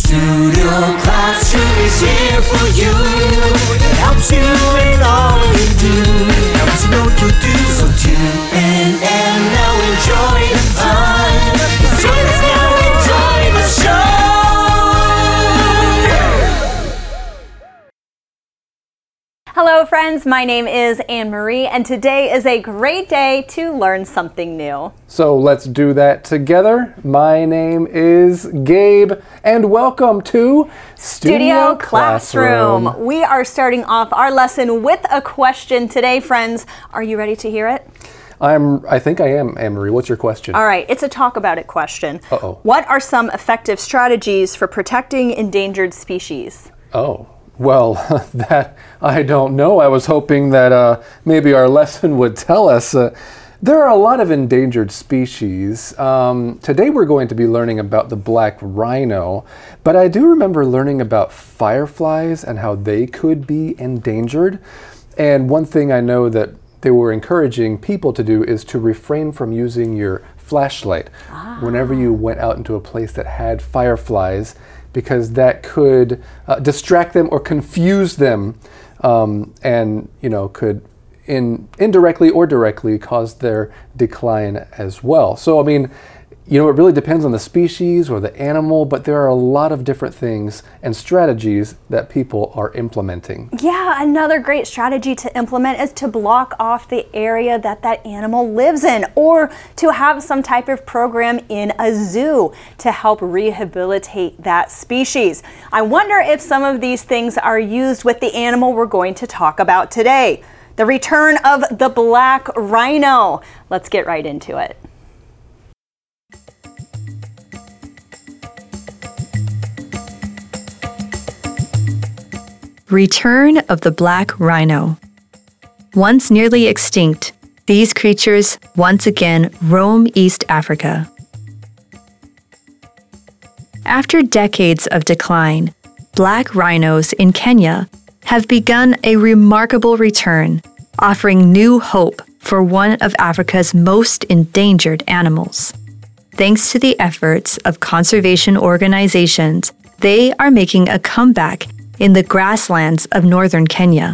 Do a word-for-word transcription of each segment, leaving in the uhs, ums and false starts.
Studio Classroom is here for you. It helps you in all you do. Helps you know what you do. So tune in and now enjoy the fun. Join us now, enjoy the show. Hello friends, my name is Anne-Marie and today is a great day to learn something new. So let's do that together. My name is Gabe and welcome to Studio Classroom. We are starting off our lesson with a question today, friends. Are you ready to hear it? I'm, I think I am, Anne-Marie. What's your question? All right, it's a talk about it question. Uh-oh. What are some effective strategies for protecting endangered species? Oh. Well, that I don't know. I was hoping that uh, maybe our lesson would tell us. Uh, there are a lot of endangered species. Um, today we're going to be learning about the black rhino, but I do remember learning about fireflies and how they could be endangered. And one thing I know that they were encouraging people to do is to refrain from using your flashlight ah. whenever you went out into a place that had fireflies, because that could uh, distract them or confuse them, um, and you know could in indirectly or directly cause their decline as well. So I mean, you know, it really depends on the species or the animal, but there are a lot of different things and strategies that people are implementing. Yeah, another great strategy to implement is to block off the area that that animal lives in, or to have some type of program in a zoo to help rehabilitate that species. I wonder if some of these things are used with the animal we're going to talk about today, the return of the black rhino. Let's get right into it. Return of the black rhino. Once nearly extinct, these creatures once again roam East Africa. After decades of decline, black rhinos in Kenya have begun a remarkable return, offering new hope for one of Africa's most endangered animals. Thanks to the efforts of conservation organizations, they are making a comeback in the grasslands of northern Kenya.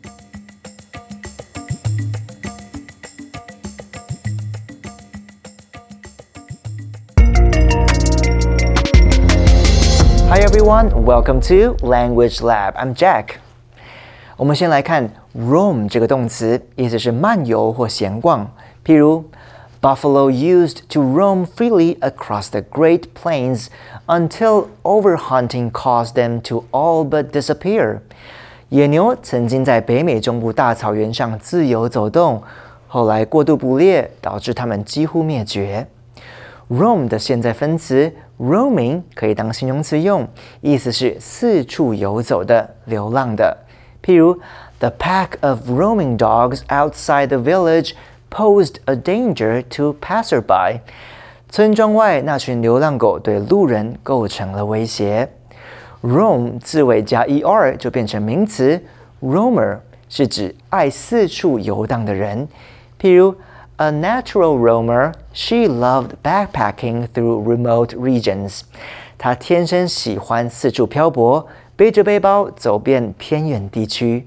Hi everyone, welcome to Language Lab. I'm Jack. 我们先来看 roam 这个动词，意思是漫游或闲逛。譬如 Buffalo used to roam freely across the Great Plains until overhunting caused them to all but disappear. 野牛曾经在北美中部大草原上自由走动，后来过度捕猎导致它们几乎灭绝。Roam 的现在分词 roaming 可以当形容词用，意思是四处游走的、流浪的。譬如 The pack of roaming dogs outside the village posed a danger to passerby. 村庄外那群流浪狗对路人构成了威胁。Roam 字尾加 er 就变成名词 roamer， 是指爱四处游荡的人。譬如 A natural roamer, she loved backpacking through remote regions. 她天生喜欢四处漂泊，背着背包走遍偏远地区。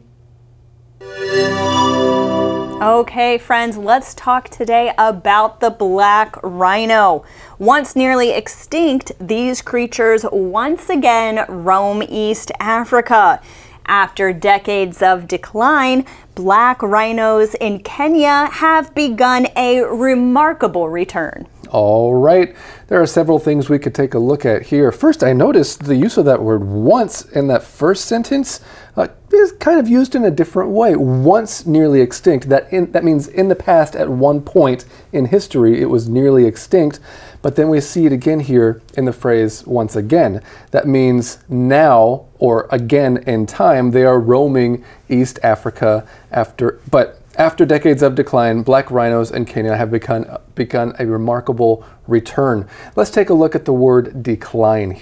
Okay, friends, let's talk today about the black rhino. Once nearly extinct, these creatures once again roam East Africa. After decades of decline, black rhinos in Kenya have begun a remarkable return. All right, there are several things we could take a look at here. First, I noticed the use of that word once in that first sentence uh, is kind of used in a different way. Once nearly extinct, that, in, that means in the past at one point in history it was nearly extinct, but then we see it again here in the phrase once again. That means now or again in time they are roaming East Africa after, but after decades of decline, black rhinos in Kenya have begun, begun a remarkable return. Let's take a look at the word decline here.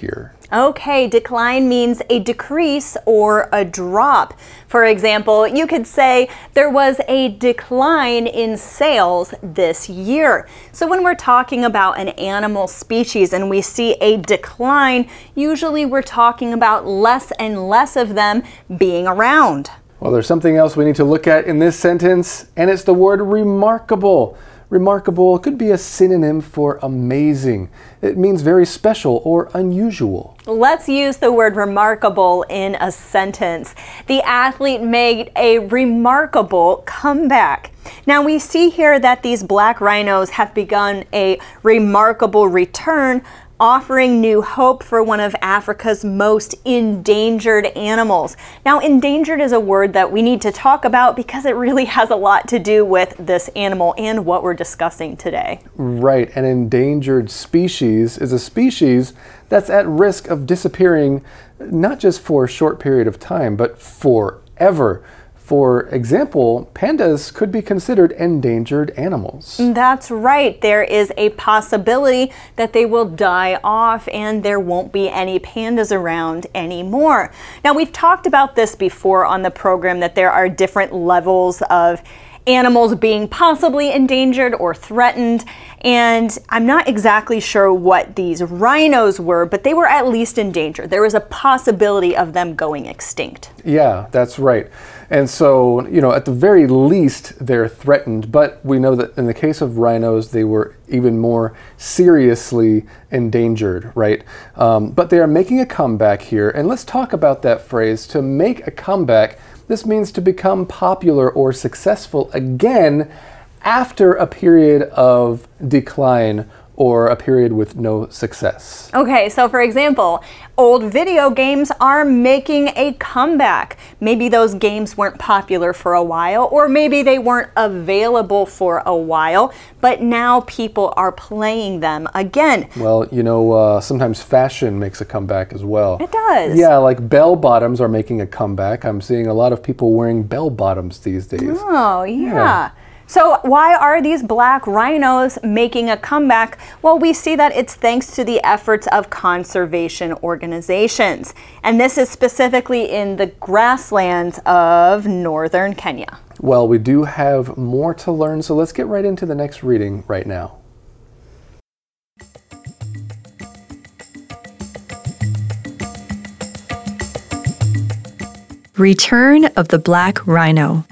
Okay, decline means a decrease or a drop. For example, you could say there was a decline in sales this year. So when we're talking about an animal species and we see a decline, usually we're talking about less and less of them being around. Well, there's something else we need to look at in this sentence, and it's the word remarkable. Remarkable could be a synonym for amazing. It means very special or unusual. Let's use the word remarkable in a sentence. The athlete made a remarkable comeback. Now we see here that these black rhinos have begun a remarkable return, offering new hope for one of Africa's most endangered animals. Now, endangered is a word that we need to talk about because it really has a lot to do with this animal and what we're discussing today. Right, an endangered species is a species that's at risk of disappearing not just for a short period of time, but forever. For example, pandas could be considered endangered animals. That's right. There is a possibility that they will die off and there won't be any pandas around anymore. Now, we've talked about this before on the program, that there are different levels of animals being possibly endangered or threatened, and I'm not exactly sure what these rhinos were, but they were at least endangered. There was a possibility of them going extinct. Yeah, that's right. And so, you know, at the very least, they're threatened, but we know that in the case of rhinos, they were even more seriously endangered, right? Um, but they are making a comeback here, and let's talk about that phrase, to make a comeback. This means to become popular or successful again after a period of decline or a period with no success. Okay, so for example, old video games are making a comeback. Maybe those games weren't popular for a while, or maybe they weren't available for a while, but now people are playing them again. Well, you know, uh, sometimes fashion makes a comeback as well. It does. Yeah, like bell bottoms are making a comeback. I'm seeing a lot of people wearing bell bottoms these days. Oh, yeah. Yeah. So why are these black rhinos making a comeback? Well, we see that it's thanks to the efforts of conservation organizations. And this is specifically in the grasslands of northern Kenya. Well, we do have more to learn, so let's get right into the next reading right now. Return of the Black Rhino.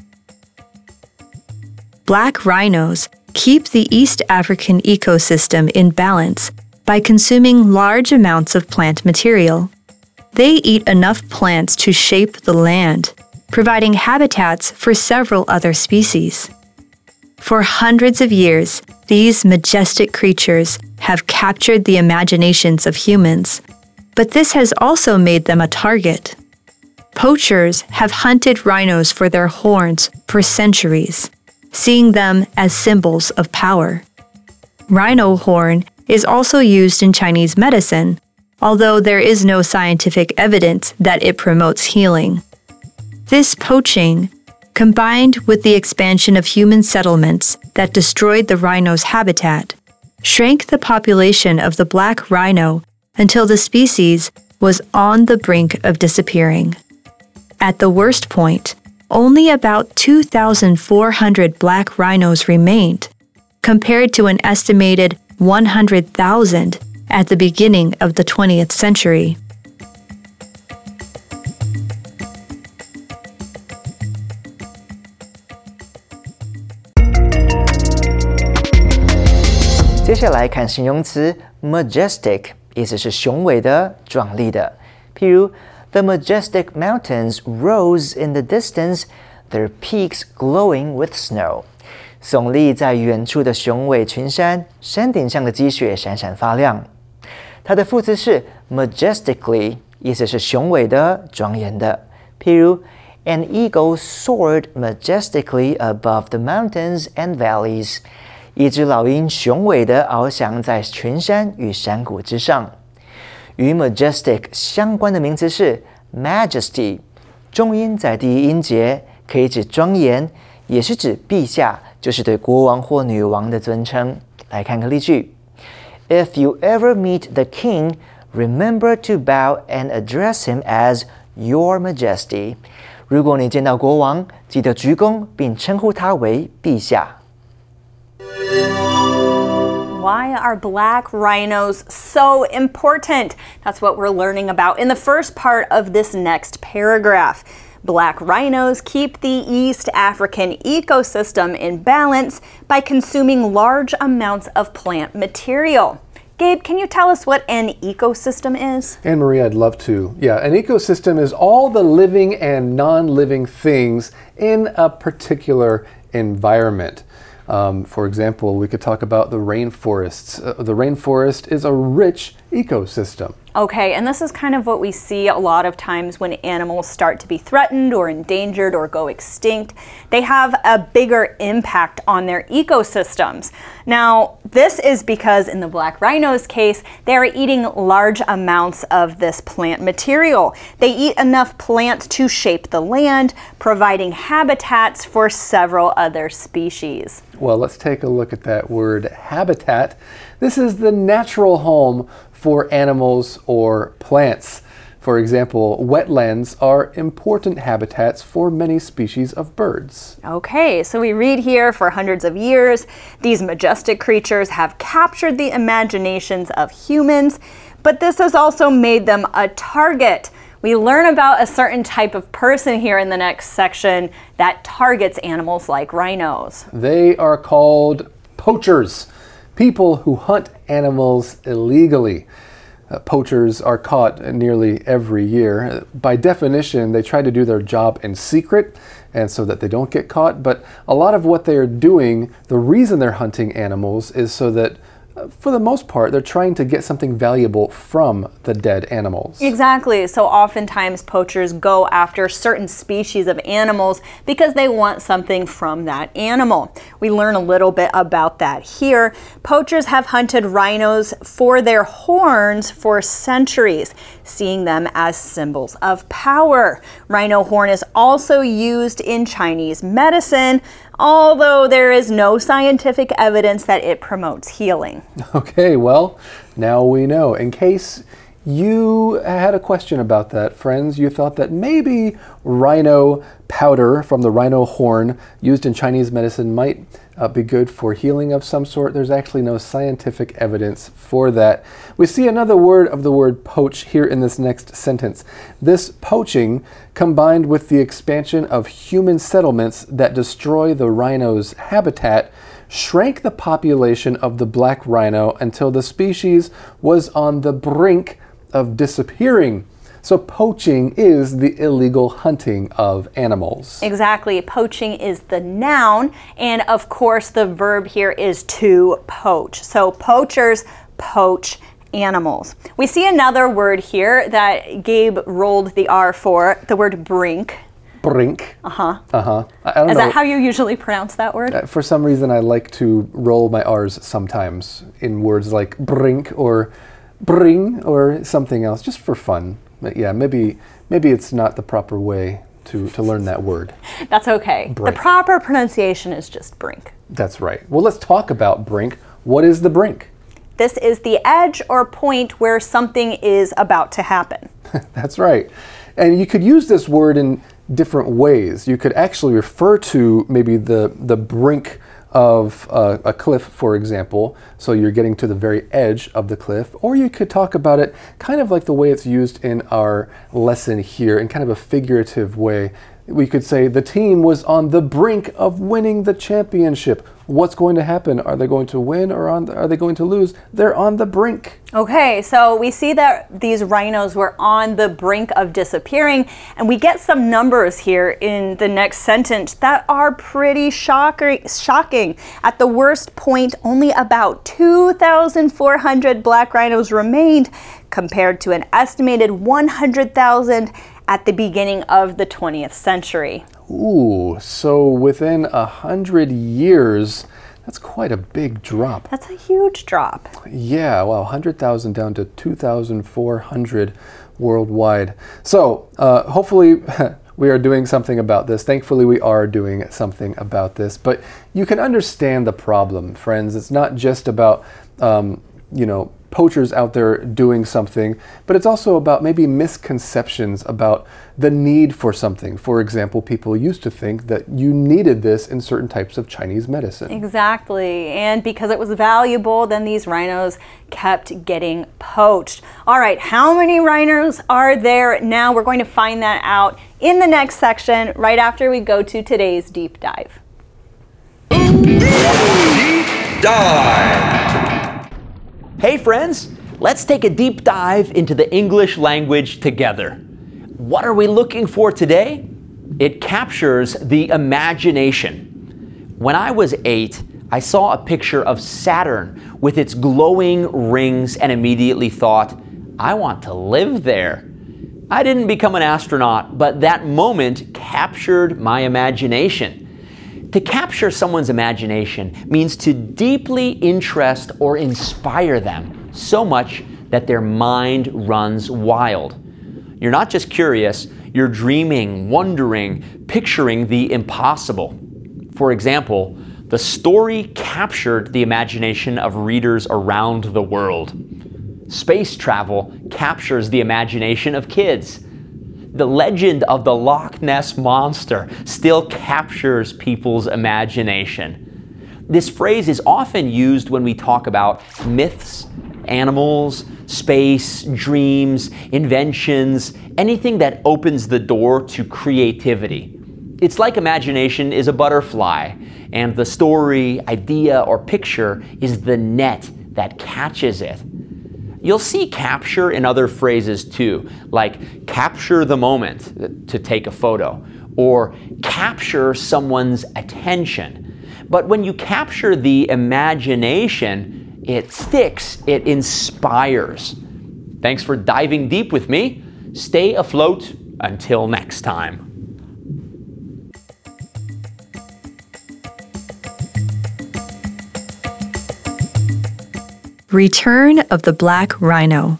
Black rhinos keep the East African ecosystem in balance by consuming large amounts of plant material. They eat enough plants to shape the land, providing habitats for several other species. For hundreds of years, these majestic creatures have captured the imaginations of humans, but this has also made them a target. Poachers have hunted rhinos for their horns for centuries, seeing them as symbols of power. Rhino horn is also used in Chinese medicine, although there is no scientific evidence that it promotes healing. This poaching, combined with the expansion of human settlements that destroyed the rhino's habitat, shrank the population of the black rhino until the species was on the brink of disappearing. At the worst point, only about two thousand four hundred black rhinos remained, compared to an estimated one hundred thousand at the beginning of the twentieth century. "接下来看形容词 majestic， 意思是雄伟的、壮丽的。譬如 The majestic mountains rose in the distance, their peaks glowing with snow. 耸立在远处的雄伟群山，山顶上的积雪闪闪发亮。它的副词是 majestically， 意思是雄伟的、庄严的。譬如 An eagle soared majestically above the mountains and valleys. 一只老鹰雄伟地翱翔在群山与山谷之上。与 majestic 相关的名词是 majesty， 重音在第一音节，可以指庄严，也是指陛下，就是对国王或女王的尊称。来看个例句 ：If you ever meet the king, remember to bow and address him as Your Majesty. 如果你见到国王，记得鞠躬并称呼他为陛下。 Why are black rhinos so important? That's what we're learning about in the first part of this next paragraph. Black rhinos keep the East African ecosystem in balance by consuming large amounts of plant material. Gabe, can you tell us what an ecosystem is? Anne-Marie, I'd love to. Yeah, an ecosystem is all the living and non-living things in a particular environment. Um, for example, we could talk about the rainforests. Uh, the rainforest is a rich ecosystem. Okay, and this is kind of what we see a lot of times when animals start to be threatened or endangered or go extinct. They have a bigger impact on their ecosystems. Now, this is because in the black rhino's case, they're eating large amounts of this plant material. They eat enough plants to shape the land, providing habitats for several other species. Well, let's take a look at that word habitat. This is the natural home for animals or plants. For example, wetlands are important habitats for many species of birds. Okay, so we read here for hundreds of years, these majestic creatures have captured the imaginations of humans, but this has also made them a target. We learn about a certain type of person here in the next section that targets animals like rhinos. They are called poachers, people who hunt animals illegally. Uh, poachers are caught nearly every year. By definition, they try to do their job in secret and so that they don't get caught. But a lot of what they are doing, the reason they're hunting animals is so that for the most part, they're trying to get something valuable from the dead animals. Exactly. So oftentimes poachers go after certain species of animals because they want something from that animal. We learn a little bit about that here. Poachers have hunted rhinos for their horns for centuries, seeing them as symbols of power. Rhino horn is also used in Chinese medicine, although there is no scientific evidence that it promotes healing. Okay, well, now we know. In case you had a question about that, friends, you thought that maybe rhino powder from the rhino horn used in Chinese medicine might uh, be good for healing of some sort. There's actually no scientific evidence for that. We see another word of the word poach here in this next sentence. This poaching, combined with the expansion of human settlements that destroy the rhino's habitat, shrank the population of the black rhino until the species was on the brink of disappearing. So poaching is the illegal hunting of animals. Exactly. Poaching is the noun, and of course the verb here is to poach. So poachers poach animals. We see another word here that Gabe rolled the R for, the word brink. Brink. Uh-huh. Uh-huh. I don't Is know. that how you usually pronounce that word? Uh, For some reason, I like to roll my R's sometimes in words like brink or bring or something else, just for fun. But yeah, maybe maybe it's not the proper way to, to learn that word. That's okay. Brink. The proper pronunciation is just brink. That's right. Well, let's talk about brink. What is the brink? This is the edge or point where something is about to happen. That's right. And you could use this word in different ways. You could actually refer to maybe the, the brink of uh, a cliff, for example, so you're getting to the very edge of the cliff, or you could talk about it kind of like the way it's used in our lesson here, in kind of a figurative way. We could say the team was on the brink of winning the championship. What's going to happen? Are they going to win or on the, are they going to lose? They're on the brink. Okay, so we see that these rhinos were on the brink of disappearing, and we get some numbers here in the next sentence that are pretty shocking. shocking. At the worst point, only about two thousand four hundred black rhinos remained, compared to an estimated one hundred thousand at the beginning of the twentieth century. Ooh, so within a hundred years, that's quite a big drop. That's a huge drop. Yeah, wow, one hundred thousand down to two thousand four hundred worldwide. So uh, hopefully we are doing something about this. Thankfully, we are doing something about this. But you can understand the problem, friends. It's not just about, um, you know, poachers out there doing something, but it's also about maybe misconceptions about the need for something. For example, people used to think that you needed this in certain types of Chinese medicine. Exactly. And because it was valuable, then these rhinos kept getting poached. All right, how many rhinos are there now? We're going to find that out in the next section right after we go to today's deep dive. Deep dive. Hey friends, let's take a deep dive into the English language together. What are we looking for today? It captures the imagination. When I was eight, I saw a picture of Saturn with its glowing rings and immediately thought, I want to live there. I didn't become an astronaut, but that moment captured my imagination. To capture someone's imagination means to deeply interest or inspire them so much that their mind runs wild. You're not just curious, you're dreaming, wondering, picturing the impossible. For example, the story captured the imagination of readers around the world. Space travel captures the imagination of kids. The legend of the Loch Ness Monster still captures people's imagination. This phrase is often used when we talk about myths, animals, space, dreams, inventions, anything that opens the door to creativity. It's like imagination is a butterfly, and the story, idea, or picture is the net that catches it. You'll see capture in other phrases too, like capture the moment to take a photo, or capture someone's attention. But when you capture the imagination, it sticks, it inspires. Thanks for diving deep with me. Stay afloat until next time. Return of the black rhino.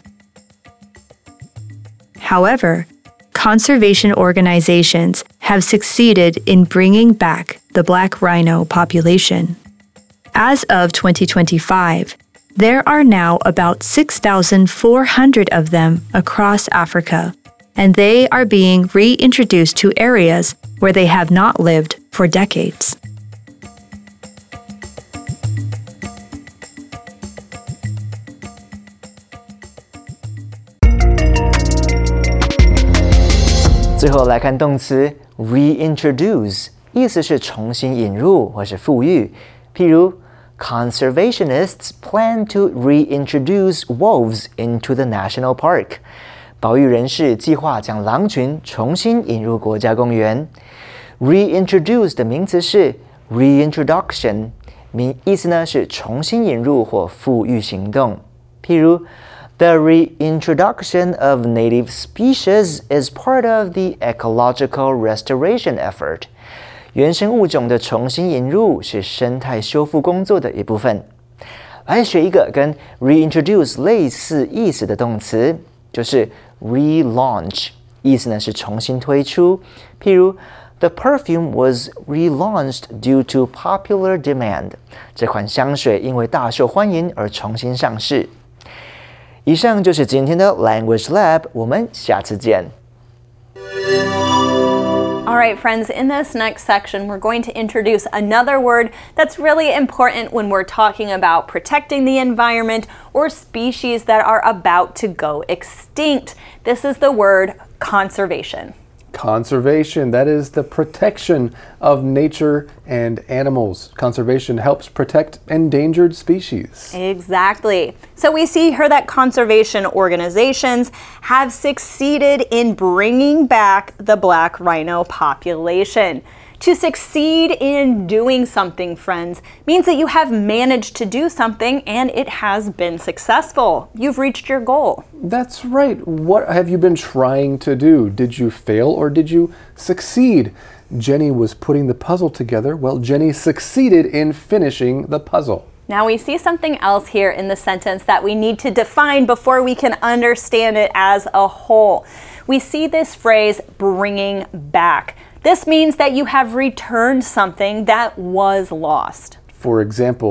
However, conservation organizations have succeeded in bringing back the black rhino population. As of twenty twenty-five, there are now about six thousand four hundred of them across Africa, and they are being reintroduced to areas where they have not lived for decades. 最后来看动词 reintroduce， 意思是重新引入或是复育。譬如 Conservationists plan to reintroduce wolves into the national park. 保育人士计划将狼群重新引入国家公园。Reintroduce 的名词是 reintroduction， 名意思呢是重新引入或复育行动。譬如The reintroduction of native species is part of the ecological restoration effort. 原生物种的重新引入是生态修复工作的一部分。来学一个跟 reintroduce 类似意思的动词，就是 relaunch， 意思呢是重新推出。譬如 The perfume was relaunched due to popular demand. 这款香水因为大受欢迎而重新上市。以上就是今天的 Language Lab， 我们下次见。 All right, friends, in this next section, we're going to introduce another word that's really important when we're talking about protecting the environment or species that are about to go extinct. This is the word conservation. Conservation, that is the protection of nature and animals. Conservation helps protect endangered species. Exactly. So we see here that conservation organizations have succeeded in bringing back the black rhino population. To succeed in doing something, friends, means that you have managed to do something and it has been successful. You've reached your goal. That's right. What have you been trying to do? Did you fail or did you succeed? Jenny was putting the puzzle together. Well, Jenny succeeded in finishing the puzzle. Now we see something else here in the sentence that we need to define before we can understand it as a whole. We see this phrase, bringing back. This means that you have returned something that was lost. For example,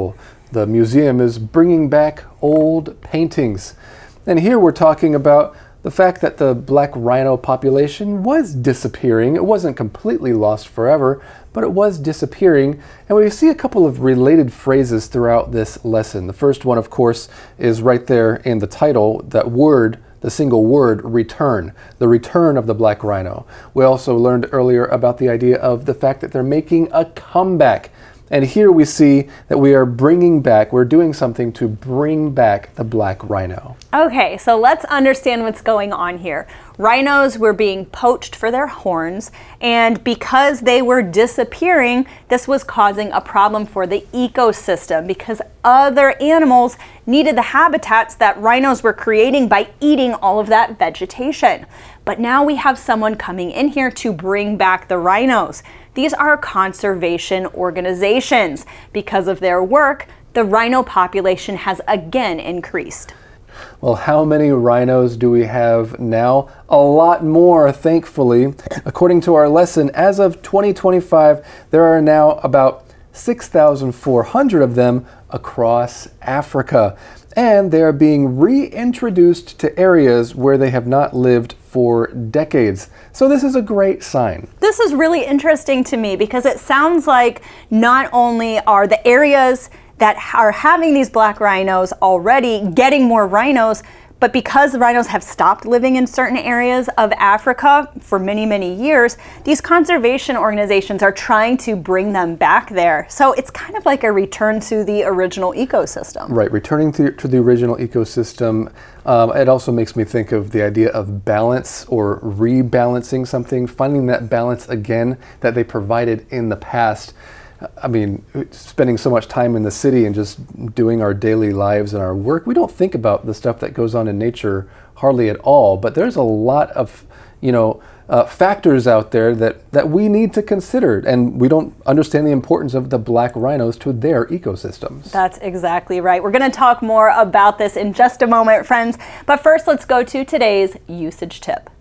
The museum is bringing back old paintings. And here we're talking about the fact that the black rhino population was disappearing. It wasn't completely lost forever, but it was disappearing. And we see a couple of related phrases throughout this lesson. The first one, of course, is right there in the title, that word, the single word, return, the return of the black rhino. We also learned earlier about the idea of the fact that they're making a comeback. And here we see that we are bringing back, we're doing something to bring back the black rhino. Okay, so let's understand what's going on here. Rhinos were being poached for their horns, and because they were disappearing, this was causing a problem for the ecosystem because other animals needed the habitats that rhinos were creating by eating all of that vegetation. But now we have someone coming in here to bring back the rhinos. These are conservation organizations. Because of their work, the rhino population has again increased. Well, how many rhinos do we have now? A lot more, thankfully. According to our lesson, as of twenty twenty-five, there are now about six thousand four hundred of them across Africa. And they are being reintroduced to areas where they have not lived for decades. So this is a great sign. This is really interesting to me because it sounds like not only are the areas that are having these black rhinos already getting more rhinos, but because the rhinos have stopped living in certain areas of Africa for many, many years, these conservation organizations are trying to bring them back there. So it's kind of like a return to the original ecosystem. Right, returning to, to the original ecosystem. Um, it also makes me think of the idea of balance or rebalancing something, finding that balance again that they provided in the past. I mean, spending so much time in the city and just doing our daily lives and our work, we don't think about the stuff that goes on in nature hardly at all. But there's a lot of, you know, uh, factors out there that, that we need to consider. And we don't understand the importance of the black rhinos to their ecosystems. That's exactly right. We're going to talk more about this in just a moment, friends. But first, let's go to today's usage tip.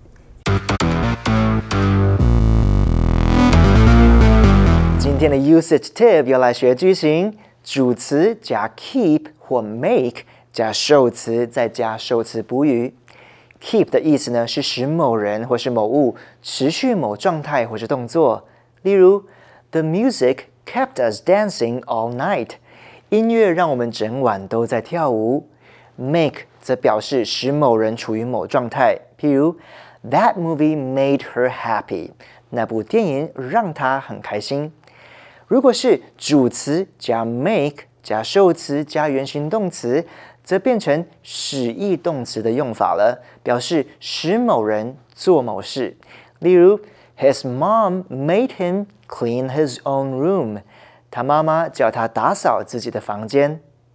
今天的 usage tip 要来学句型，主词加 keep 或 make 加受词再加受词补语。keep 的意思呢是使某人或是某物持续某状态或是动作。例如 The music kept us dancing all night. 音乐让我们整晚都在跳舞。make 则表示使某人处于某状态，譬如 That movie made her happy. 那部电影让她很开心。如果是主词加 make 加受词加原形动词，则变成使役动词的用法了，表示使某人做某事。例如 His mom made him clean his own room. 他妈妈叫他打扫自己的房间。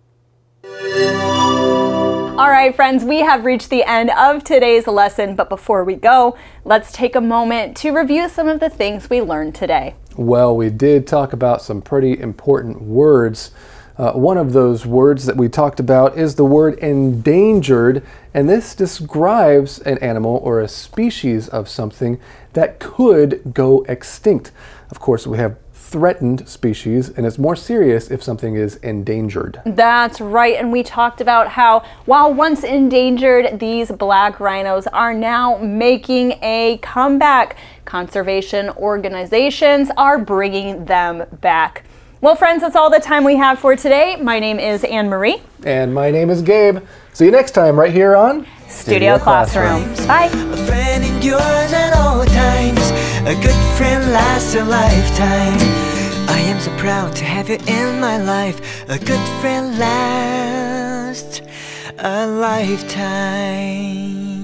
All right, friends, we have reached the end of today's lesson, but before we go, let's take a moment to review some of the things we learned today. Well, we did talk about some pretty important words. Uh, one of those words that we talked about is the word endangered, and this describes an animal or a species of something that could go extinct. Of course, we have threatened species, and it's more serious if something is endangered. That's right, and we talked about how while once endangered, these black rhinos are now making a comeback. Conservation organizations are bringing them back. Well, friends, that's all the time we have for today. My name is Anne-Marie. And my name is Gabe. See you next time right here on Studio, Studio Classroom. Classroom. Bye. A friend endures at all times. A good friend lasts a lifetime. I am so proud to have you in my life. A good friend lasts a lifetime.